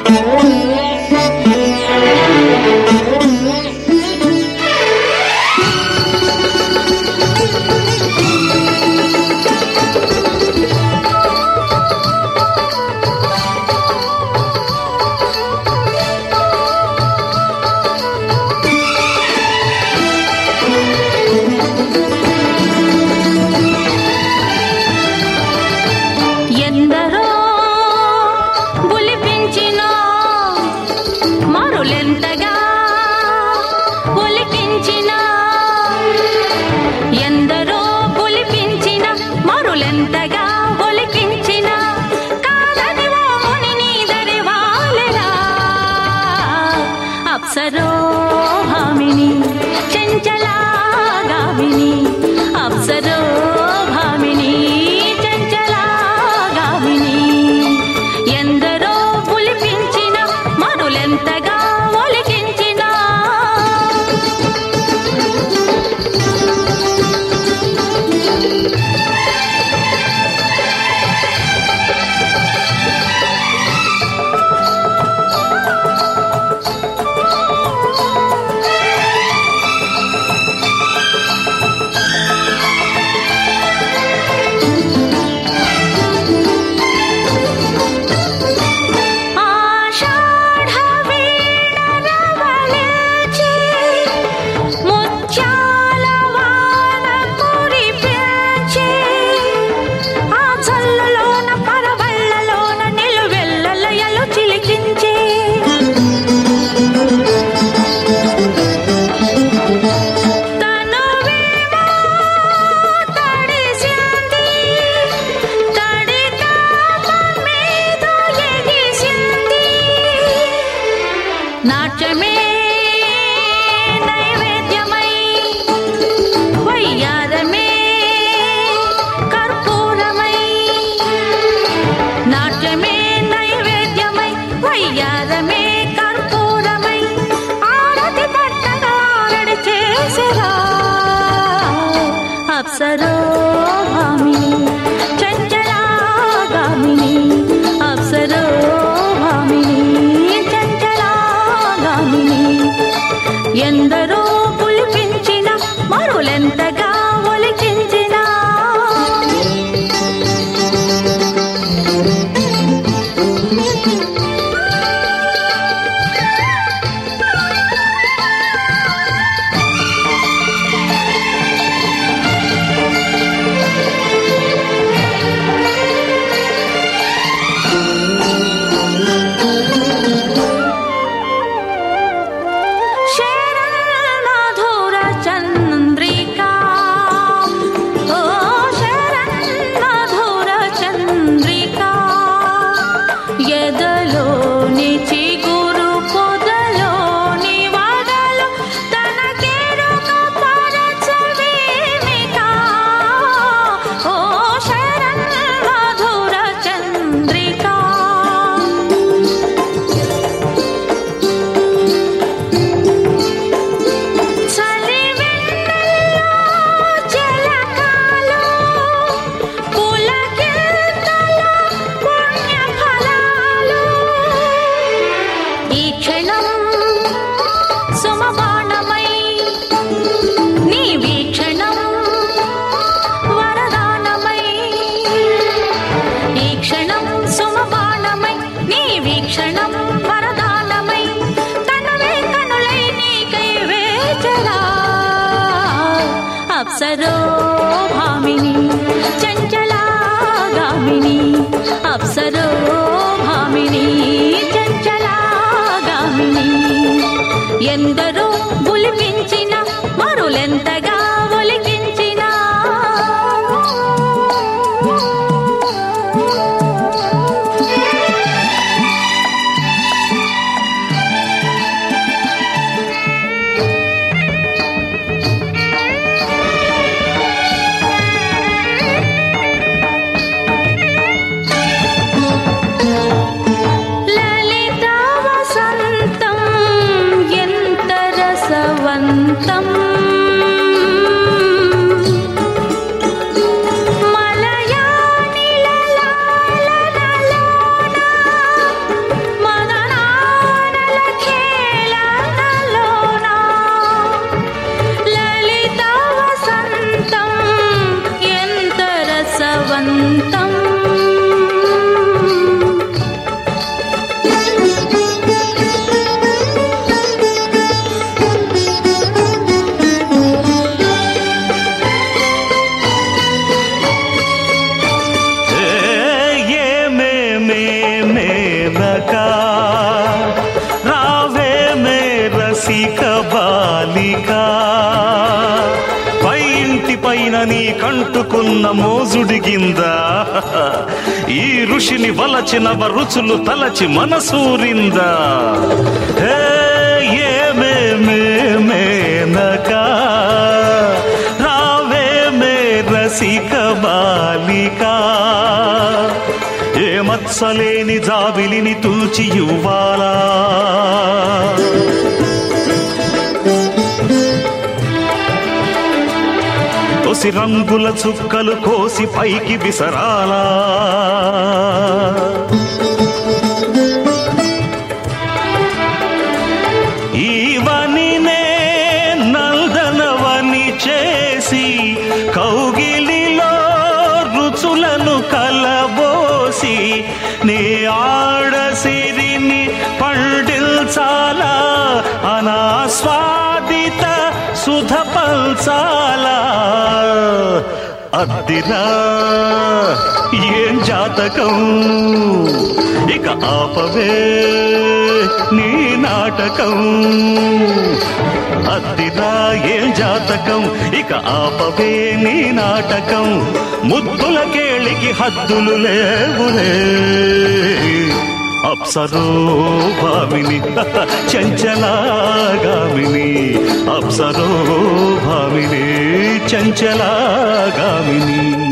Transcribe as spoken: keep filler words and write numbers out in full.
అప్సరోభామిని చంచలాగామిని అప్సరోభామిని చంచలాగామిని ఎందరో పులిపించిన మరులెంతగా ఒలికించిన నాట్యమే నైవేద్యమై వయ్యారమే కర్పూరమై నాట్యమే నైవేద్యమై వయ్యారమే కర్పూరమై ఆరతి పట్టగా ఆరడి చేసెరా అప్సరోభామిని చంచలాగామిని అప్సరోభామిని ఎందరో పులిపించిన మరులెంతగా ఒలికించిన అప్సరోభామిని చంచలాగామిని అప్సరోభామిని చంచలాగామిని ఎందరో పులిపించిన మరులెంతగా ఒలికించిన మేనకా రావే మే రసిక బాలికా పై ఇంటి పైన నీ కంటుకున్న మోజుడిగిందా ఈ ఋషిని వలచిన రుచులు తలచి మనసూరిందా ఏ మే మేనకా రావే మే రసిక బాలికా ఏ మత్సలేని జాబిలిని తూచి ఇవ్వాలా తొసి రంగుల చుక్కలు కోసి పైకి విసరాలా ఈవనినే నందనవని చేసి కౌగిలిలో రుచులను కలబోసి నీ ఆడసిరిని పండిల్చాలా అనాస్వాదిత సుధ పల్చాలా అద్దిరా ఏం జాతకం ఇక ఆపవే నీ నాటకం అద్దిరా ఏం జాతకం ఇక ఆపవే నీ నాటకం ముద్దుల కేళికి హద్దులు లేవులే అప్సరో భామిని చంచలాగామిని అప్సరో భామిని చంచలాగామిని